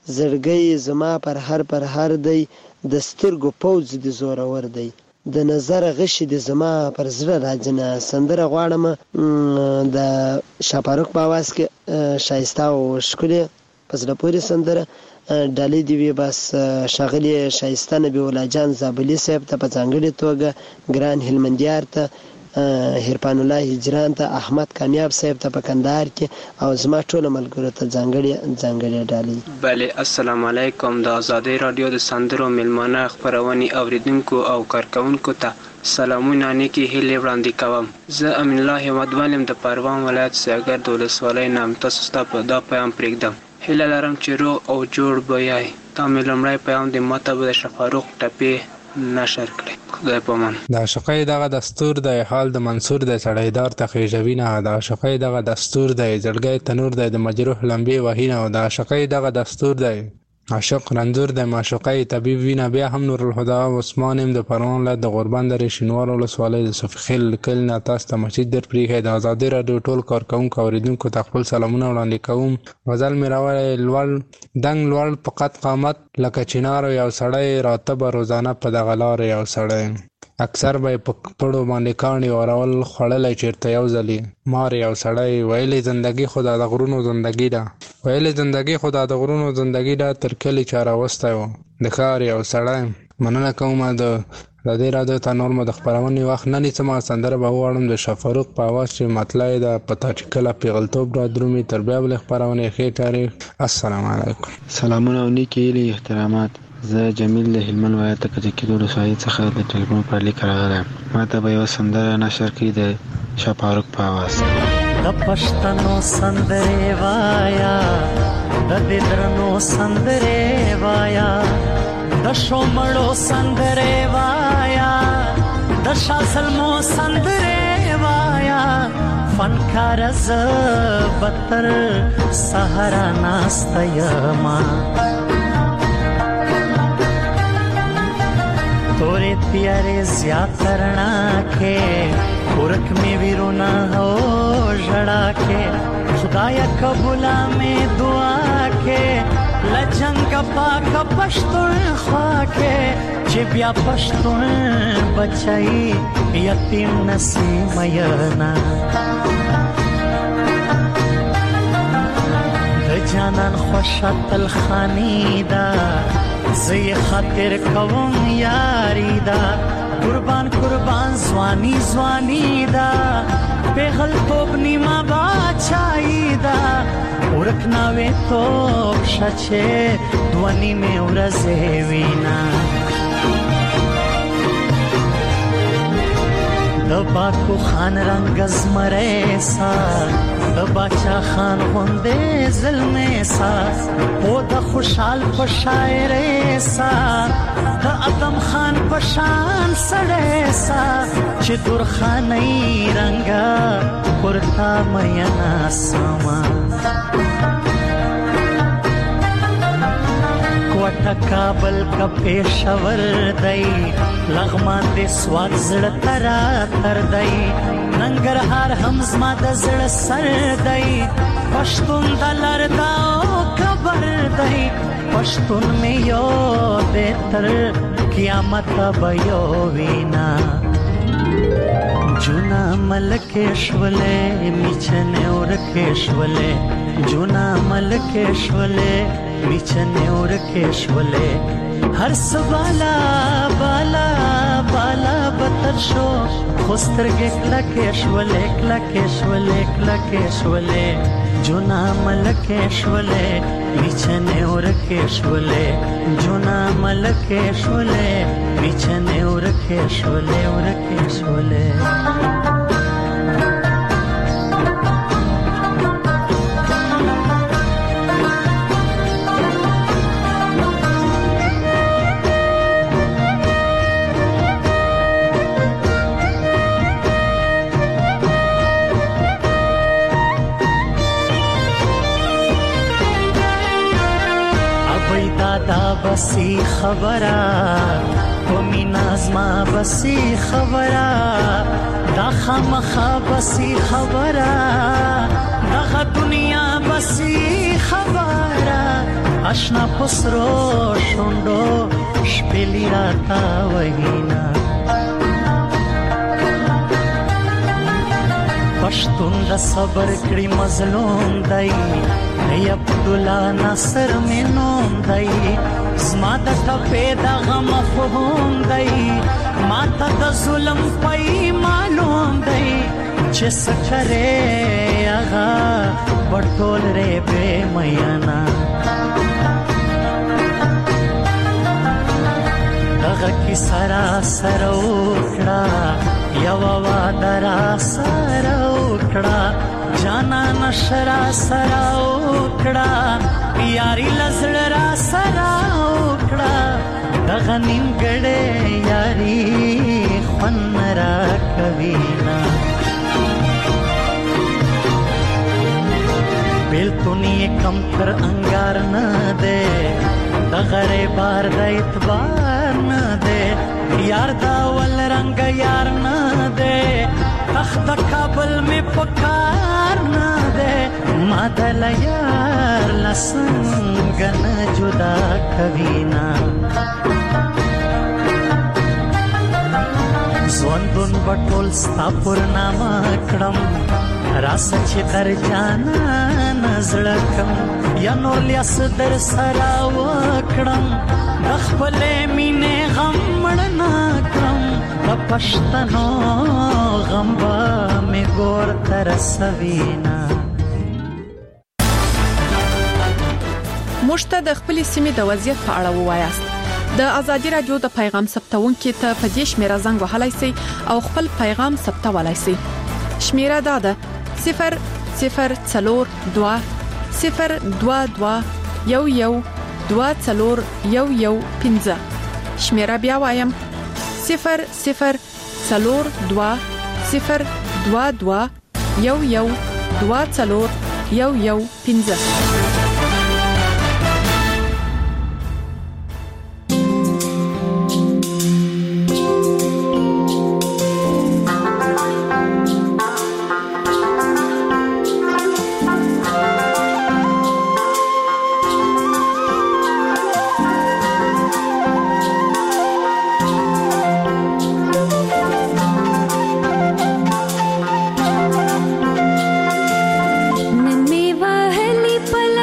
زړګی زما پر هر پر هر دی، د سترګو پوځ دی زورور دی، د نظر غشي د زما پر زړه راځنه. سندره غواړم د شاپاروک په आवाज کې شایسته او ښکلې په زړه پورې سندره ډالۍ دی وي. بس شاغلي شایسته نبی الله جان زابلی صاحب ته په ځانګړې توګه، ګران هلمندیار ته، هرپان الله هجران ته، احمد کامیاب صاحب ته په کندهار کې، او زما ټول ملګرو ته ځانګړې ځانګړې ډالۍ. بله السلام علیکم. د آزادۍ رادیو د سندرو میلمانه خپرونې اوریدونکو او کارکونکو ته سلامونه نیکی هیلې وړاندې کوم. زه امین الله همتوال یم د پروان ولایت سیاګرد ولسوالۍ نه. تاسو ته په دا پیغام پرېږدم، هیله لرم چې روغ او جوړ به یای. دا مې لومړی پیغام د ماته به د شفاروق ټپې نشر کړي. خدای پامان. د عاشقۍ دغه دستور دی، حال د منصور دی، سړیدار ته خېژوي نه. د عاشقۍ دغه دستور دی، زړګی تنور دی، د مجروح لمبې وهي نه. د عاشقۍ دغه دستور دی، عاشق رنځور دی، معشوقۍ طبیب وینه. بیا هم نور الهدى عثمان یم د پروان ولایت د غوربند درې شینوار ولسوالۍ د صفیخیل کلي نه. تاسو ته مسجد در پرېښی. د ازادۍ راډیو ټول کارکوونکو اوریدونکو ته خپل سلامونه وړاندې کوم. غزل مې راوړی لوړ دنګ لوړ په قد قامت لکه چنار یو سړی، راته به روزانه په دغه لار یو سړی. اکثر به په پړو باندې کاڼي اورول، خوړلی چېرته یو ځلي مار یو سړی. ویلې زندګي خدا د غرونو زندګي ده، ویلې زندګي خدا د غرونو زندګي ده، تر کلي چا راوستی و د ښار یو سړی. مننه کوم د ازادۍ راډیو ته نور مو د خپرونې وخت نه نیسم. سندره به وواړم د شفاروق په اواز چې مطلع ده پتا چې کله پیغلتوب را درومي. تر بیا بلې خپرونې ښې تاریخ. السلام علیکم. سلامونه او نیکې هیلې احترامات. زه جمیل د هلمند ولایت د کجکي ولسوالۍ څخه د ټلیفون پر لیک راغلی. ما ته به یوه سندره نشر کړي د شفاروق په اواز. د پښتنو سندرې وایا، د دې درنو سندرې وایا، د شومړو سندرې وایا، د شاسلمو سندرې وایا. فنکار ز بتر سهارا ناسته یما، تورې تیارې زیات رڼا کې، ورک مې ویرونا هو ژړا کې. خدایا قبولا مې دعا کې، لجنګ پاک پښتون خوا کې، چې بیا پښتون بچای یتیم نسیم ینا. د جانان خوشتل خانی دا، زی خاطر کوم یاری دا، قربان قربان زوانی زوانی دا، پیغل توب نیما باچائی دا. ورکناوی توب شچه دوانی میں ورزے وینا. دباکو خان رنگ زمرے سا، دباچا خان غندے ظلمے سا، او دا خوشحال پشائرے سا، دا ادم خان پشان سڑے سا، چی دور خانی رنگا پرتا مینا ساما. کوټه کابل کا پېښور دی، لغمان دې سوات زړه ترا تر دی، ننګرهار هم زما د زړه سر دی، پښتون د لر دا خبر دی، پښتون مې یو دې تر قیامت به یو وینا. جونا ملکیشولې میچنه ورکیشولې، جونا ملکیشولې میچنه ورکیشولې، هر سوالا بالا بالا بتر شو، خوسترګې کلکیشولې کلکیشولې کلکیشولې، جونا ملکیشولې میچنه ورکیشولې، جونا ملکیشولې میچنه ورکیشولې ورکیشولې. بسی خبره و می نازما بسی خبره، دا خامخا بسی خبره، دا دنیا بسی خبره، آشنا پسرو شوندو شپلی راتا وهینا پښتون د صبر کړي مظلوم دی ای عبد الله ناصر مینوم دی زما د ټپې د غم مفهوم دی ما ته د ظلم پای معلوم دی چې سکره هغه بټول ری به میانا هغه کی سرا سره وکړه یو وا درا سره وکړه جانا نشرا سره وکړه یاري لزړ را سره وکړه دغه نیمګړې یاري خون را کوینا بیلتونی کم تر انگار نه ده دغه بار د اعتبار نه ده یار دا ول رنگ یار نه ده تخت کابل می پکار نه ده ما دل یار لسنګ نه جدا کوینا زوندون بټول ستا پر نامه کړم راس چې در جانا نزړکم یا نور لیاس در سرا وکړم د خپل مینې غم مړ نه کړم د پښتنو غم به می ګور تر سوینا موږ ته د خپل سیمې د وضعیت په اړه ووایاست د ازادي رادیو د پیغام ثبتونکو ته په دې شمیره زنګ وهلای شئ او خپل پیغام ثبتولای شئ. شمیره دا ده صفر صفر څلور دوه صفر دوه دوه یو یو دوه څلور یو یو پنځه. شمیره بیا وایم صفر صفر څلور دوه صفر دوه دوه یو یو دوه څلور یو یو پنځه. पला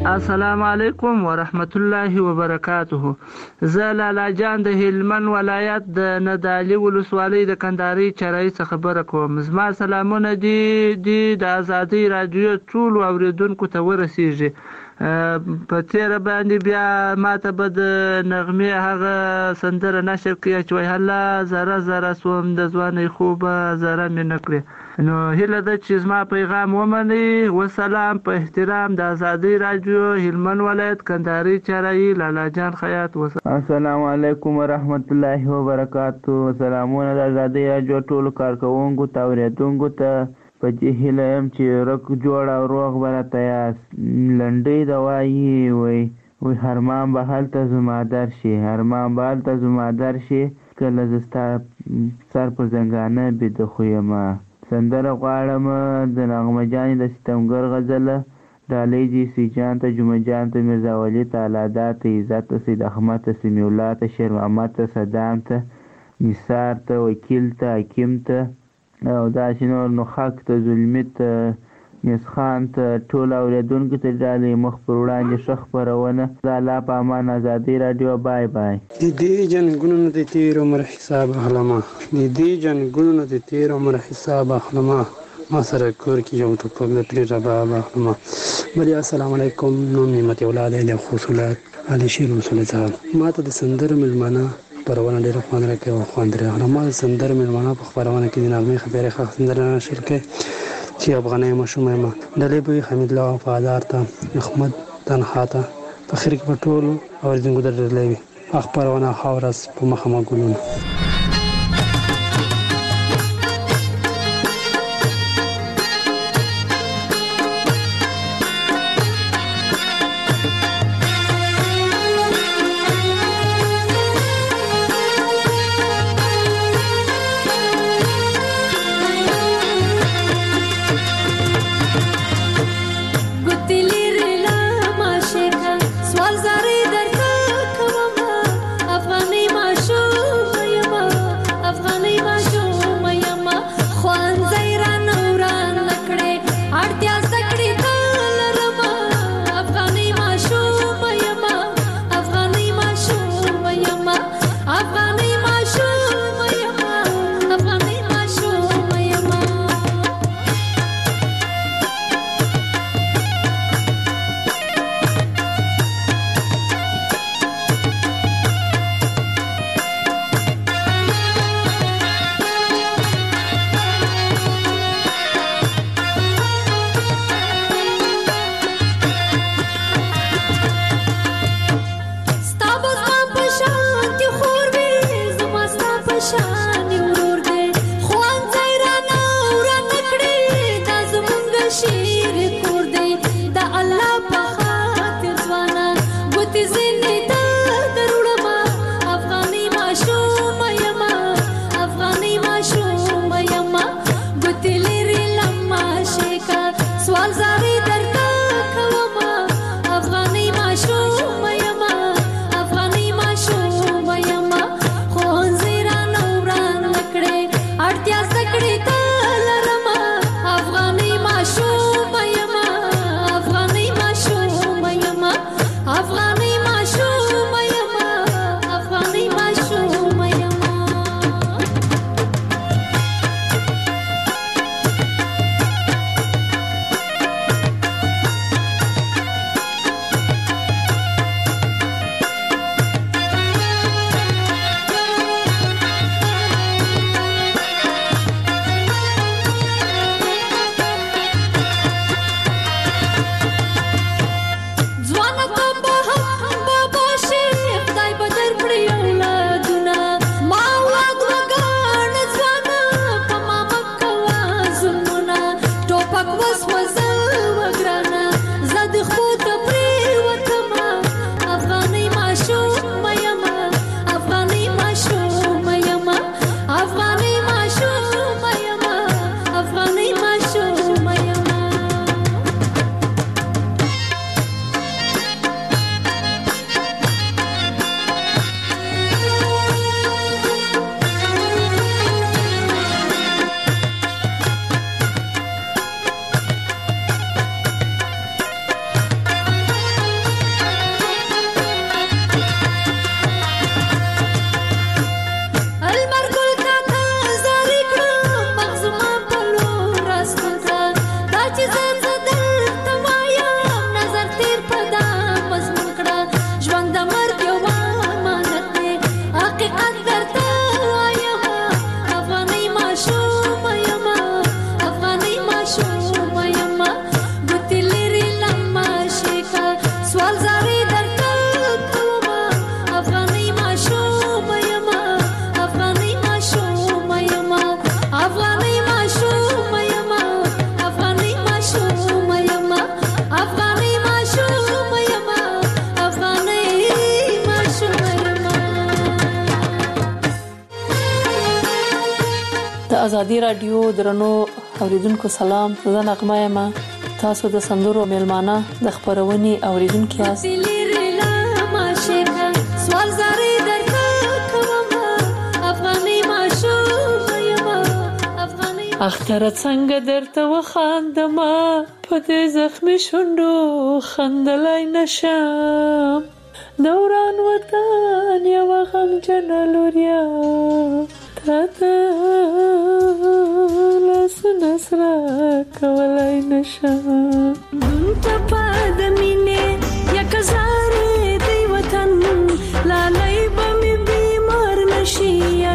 السلام علیکم ورحمت الله وبرکاته. زه لالا جان د هلمند ولایت د ندالي ولسوالۍ د کندهاري چرای څخه خبره کوم. زما سلامونه دي د ازادي رادیو ټول اوریدونکو ته ورسیږي. په تیر باندې بیا ماته به د نغمې هغه سندره نشر کړي چې وای هله زره زره سوم د ځوانۍ خوبه زره مې نه کړې. نو هیله ده چې زما پیغام ومني. وسلام، په احترام د ازادي رادیو هلمند ولایت کندهاري چرای لالا جان خیاط. السلام علیکم ورحمت الله وبرکاته. سلامونه د ازادي رادیو ټول کارکونکو ته اوریدونکو ته. په دې هیله یم چې رک جوړ او روغ به راته یاست. لنډۍ د وایي وی وی هرمان به هلته زما در شي، هرمان به هلته زما در شي، کله زه ستا سر په زنګانه بیده خو یمه. سندره غواړم د نغمه جانې د ستمګر غزله، ډالۍ جیسی جان ته، جمعه جان ته، میرزا ولی ته، الادا ته، عزت ته، سید احمد ته، سمیع الله ته، شیر محمد ته، صدام ته، نثار ته، وکیل ته، حکیم ته او داسې نور، نو خاک ته، زلمي ته، میسخان ته، ټول اوریدونکو ته ډالۍ مخ پر وړاندې ښه خپرونه. د الله په امان. ازادي راډیو. بای بای. د دې جنګونو نه د تیر عمر حساب اخلمه، د دې جنګونو نه د تیر عمر حساب اخلمه، ما سره کور کې یو ټوپک د پرې رباب اخلمه. بلې السلام علیکم. نوم نعمت اولاد د خصوصات علي شیر رسول صاحب. ما ته د سندر ملمنه خبرونه ډېره خوند راکوي او خوند راغله. ما د سندر مېلمانه په خبرونه کې د نغمې خبرې ښه سندره نشر کړې چې افغانۍ ماشوم یم. ډلې به حمید الله وفادار ته، احمد تنها ته، په خیر کې په ټولو اورېدونکو ته ډېر وي. خبرونه ښه ورځ په مخه مه ګلونه. سوال زاری در تا کومه افغانی ماشوم یم. ازادي رادیو درنو اوریدونکو سلام. زه نغمه یم. تاسو د سندرو میلمانه د خبرونې اوریدونکو یاست. سوال زری درته کوم افغاني ماشوم یم افغاني اختر څنګه درته وخاندم په دې زخمي شونډو خندلای نشم. دوران وطن یو غم جنلوریا تاته لاس نسرا کولای نشم. دونته پاد مینه یک زاره دی وطن لالای بمی بیمار نشی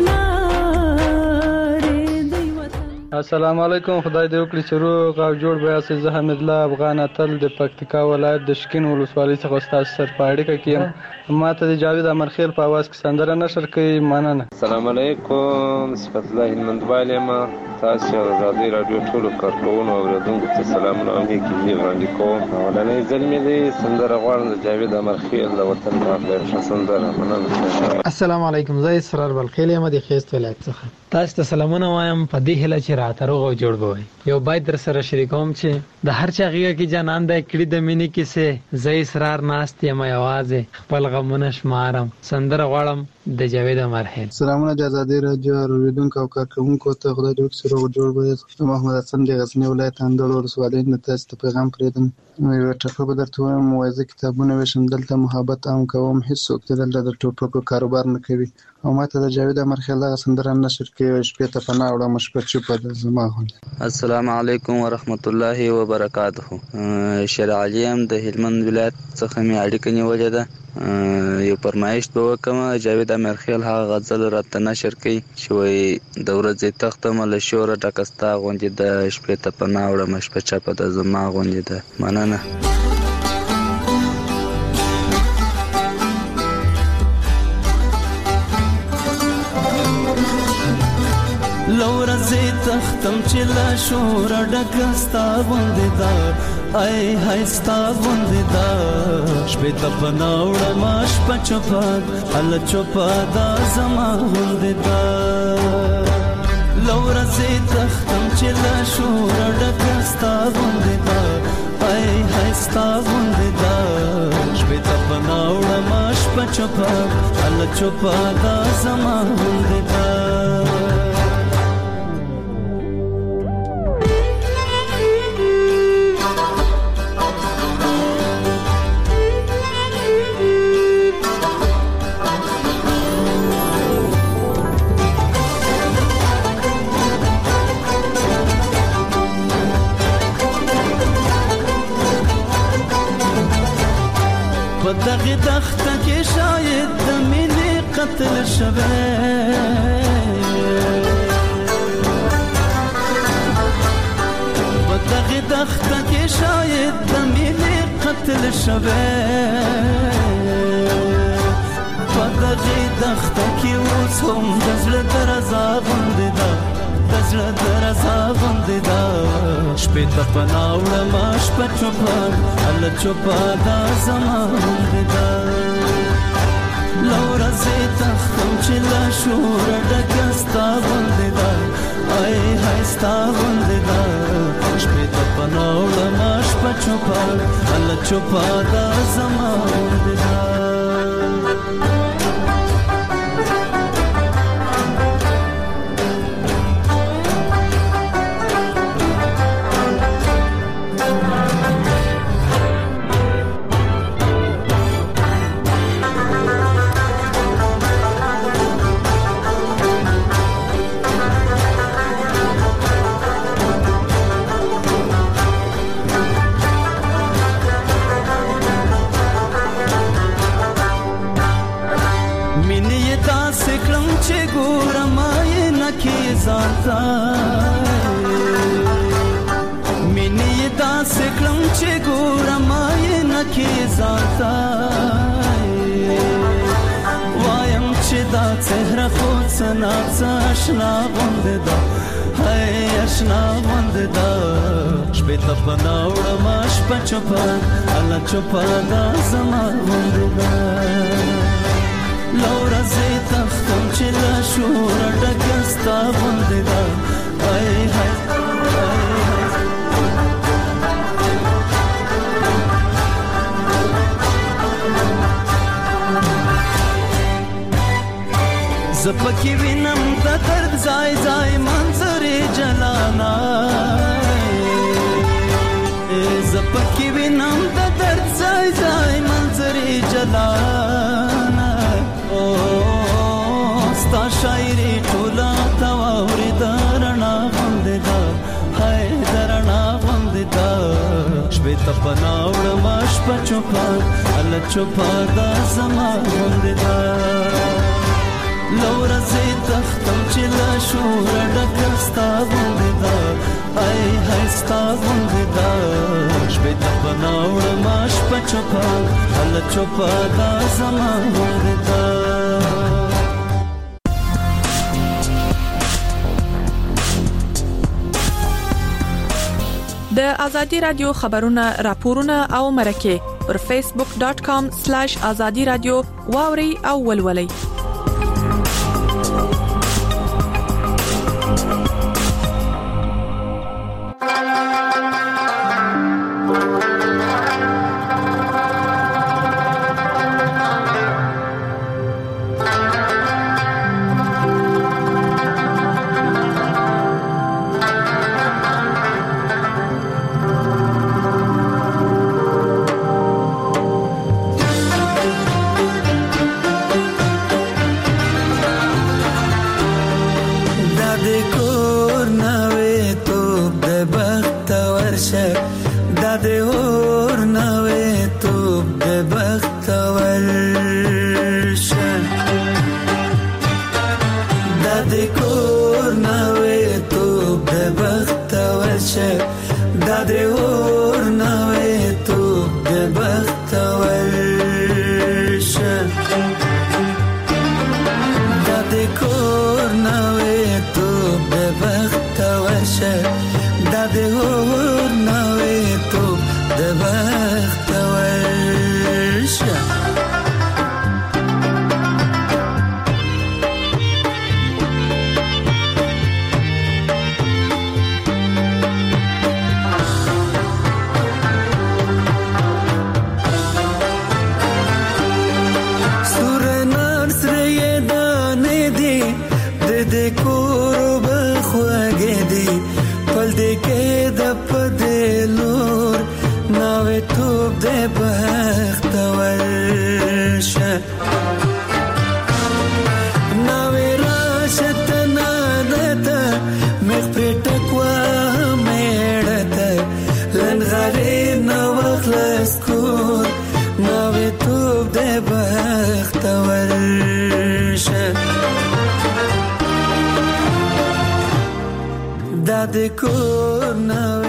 اناره دی وطن. السلام علیکم. خدای دې وکړي چې روغ او جوړ به یاست. زه حمید الله افغان اتل د پکتیکا ولایت د شکین ولسوالۍ څخه ستاسو سره په اړیکه کې یم. ما ته د جاوید امرخیل په आवाज کې سندره نشر کوي. مننه. السلام علیکم. صفت الله هلمندوال یم. تاسو ازادي رادیو ټول کارکونکو او اوریدونکو ته سلامونه او نیکی وړاندې کوم. اولنې ځل مې د سندره غواړم د جاوید امرخیل د وطن په اړه سندره. مننه. السلام علیکم. زه اسرار بلخیل یم د خیست ولایت څخه. تاسو ته سلامونه وایم په دې هله چې راته روغ او جوړ بوي. یو باید در سره شریکوم چې د هر چا غیږه کې جانان د کړي د مینې کیسه زې اسرار ناست یم یوازې خپل غمونه شمارم. سندره غواړم د جاوید امرخیل. سلامونه د ازادي رادیو اوریدونکو او کارکونکو ته. خدای دې وکړي روغ جوړ بوي. محمد حسن د غزنی ولایت اندړ ولسوالۍ نه تاسو ته پیغام پرېدم. یو ټکو به درته وایم. موازی کتابونه وشم دلته محبت عام کوم. هیڅوک دلته د ټوپکو کاروبار نه کوي. او ماته د جاوید امرخیل هغه سندره نشر کوي. شپې ته پناه وړم شپه چوپه د زما غوندې. السلام علیکم ورحمت الله وبرکاته. شرع علیم د هلمند ولایت څخه مې اړیکه نیولې ده. یو فرمایش به وکم. جاوید امرخیل هغه غزل راته نشر کوي چې وایي د ورځې تخته مله شوره ډکستا غوندې د شپې ته پناه وړم شپه چوپه د زما غوندې ده. مننه. لورځي تختم چې لا شور ډکستا غوندې دا ای هاي ستا غوندې دا شپې ته پناوړه ماش پچپاد ال چوپا دا زما غوندې دا. لورځي تختم چې لا شور ډکستا غوندې دا ای هاي ستا غوندې دا شپې ته پناوړه ماش پچپاد ال چوپا دا زما غوندې دا. دغه دخته کې شاید د مینې قتل شوه. په دغه دخته کې شاید د مینې قتل شوه. په دغه دخته کې اوس هم د زړه درزا غوندې ده د زړه درزا غوندې ده شپې ته پناه وړم شپه چوپه هله چوپه دا زما غوندې ده. لورځې تختم چې لا شوره ډکه ستا غوندې ده ای هاي ستا غوندې ده شپې ته پناه وړم شپه چوپه هله چوپه دا زما غوندې ده. مینې داسې کړم چې ګورم آینه کې ځانته وایم چې دا څهره خو څه ناڅه اشنا غوندې ده هی اشنا غوندې ده شپې ته پناه وړم شپه چوپه هله چوپه دا زما غوندې ده. لورځې تختم چې له شوره ډکه ستا غوندې ده هاي هاي زپکی وینم د درد ځای ځای منظرې جلانا زپکی وینم د درد ځای ځای منظرې جلانا او ستا شاعري ټوله تا واورېده رڼا غوندې ده هاي د رڼا غوندې ده شپې ته پناه وړمه شپه چوپه هله چوپه دا زما غوندې ده لورا زي تختم چې لا شور ډکه ستا غوندې ده هاي هاي ستا غوندې ده شپې ته پناه وړمه شپه چوپه هله چوپه دا زما غوندې ده د ازادي رادیو خبرونه راپورونه او مرکه پر فیسبوک ډاٹ کام سلیش ازادي رادیو واوري او ولولي. د کور نه